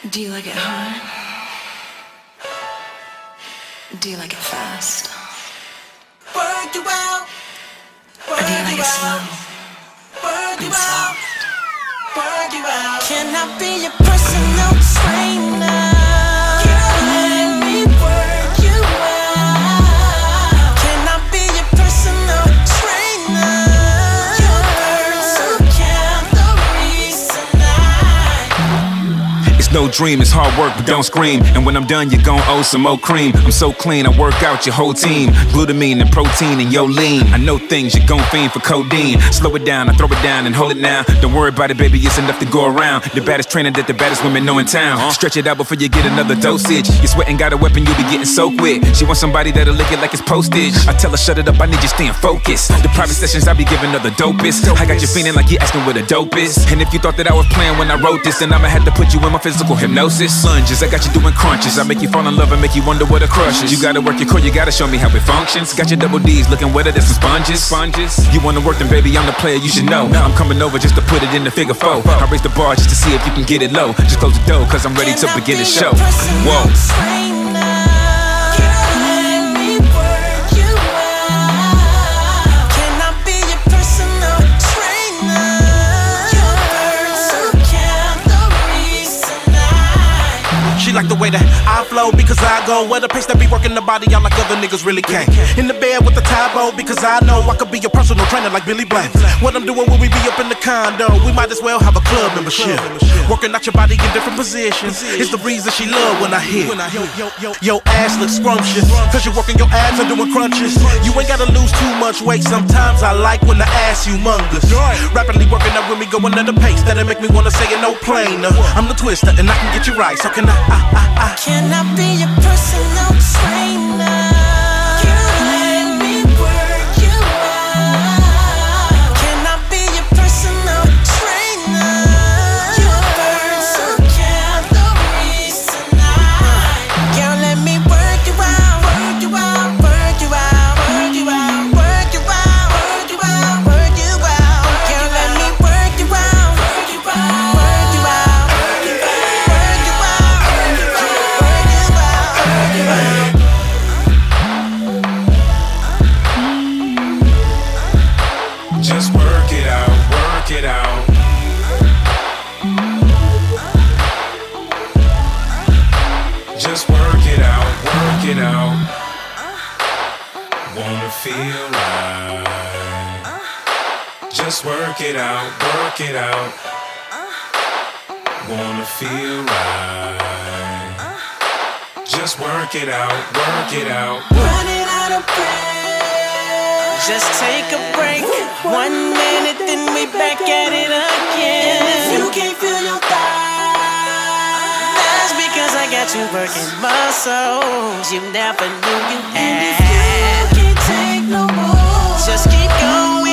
Do you like it hard? Do you like it fast? Work you out. Or do you like it slow and soft? Work you out. Can I be your personal trainer? Let me work you out. Can I be your personal trainer? You burn some calories tonight. It's no dream, it's hard work, but don't scream. And when I'm done, you're gon' owe some more cream. I'm so clean, I work out your whole team. Glutamine and protein and yo lean. I know things, you're gon' fiend for codeine. Slow it down, I throw it down and hold it now. Don't worry about it, baby, it's enough to go around. The baddest trainer that the baddest women know in town. Stretch it out before you get another dosage. You sweating, got a weapon, you be getting soaked with. She wants somebody that'll lick it like it's postage. I tell her, shut it up, I need you staying focused. The private sessions, I be giving her the dopest. I got you feeling like you asking where the dope is. And if you thought that I was playing when I wrote this, then I'ma have to put you in my physical hypnosis. Lunges, I got you doing crunches. I make you fall in love and make you wonder what a crush is. You gotta work your core, you gotta show me how it functions. Got your double D's looking wetter than some sponges. You wanna work, then baby, I'm the player, you should know. I'm coming over just to put it in the figure four. I raise the bar just to see if you can get it low. Just close the door, cause I'm ready to begin the show. Whoa. She like the way that I flow because I go where the pace that be working the body out like other niggas really can't. In the bed with the Tybo because I know I could be your personal trainer like Billy Blank. What I'm doing when we be up in the condo, we might as well have a club membership. Working out your body in different positions is the reason she love when I hit. Your ass looks scrumptious cause you're working your abs and doing crunches. You ain't gotta lose too much weight. Sometimes I like when the ass humongous. Rapidly working out with me going at the pace that'll make me wanna say it no plainer. I'm the twister and I can get you right, so can I? Can I be your personal trainer? Let me work you out. Can I be your personal trainer? You burn some calories tonight. Girl, let me work you out, work you out, work you out, work you out, work you out, work you out, work you out. Girl, let me work you out, work you out, work you out. Just work it out, work it out. Just work it out, work it out. Wanna feel right. Just work it out, work it out. Wanna feel right. Just work it out, work it out. Running out of breath. Just take a break. 1 minute, then we back at it again. And if you can't feel your thighs, That's because I got you working muscles you never knew you and had. if you can't take no more, Just keep going.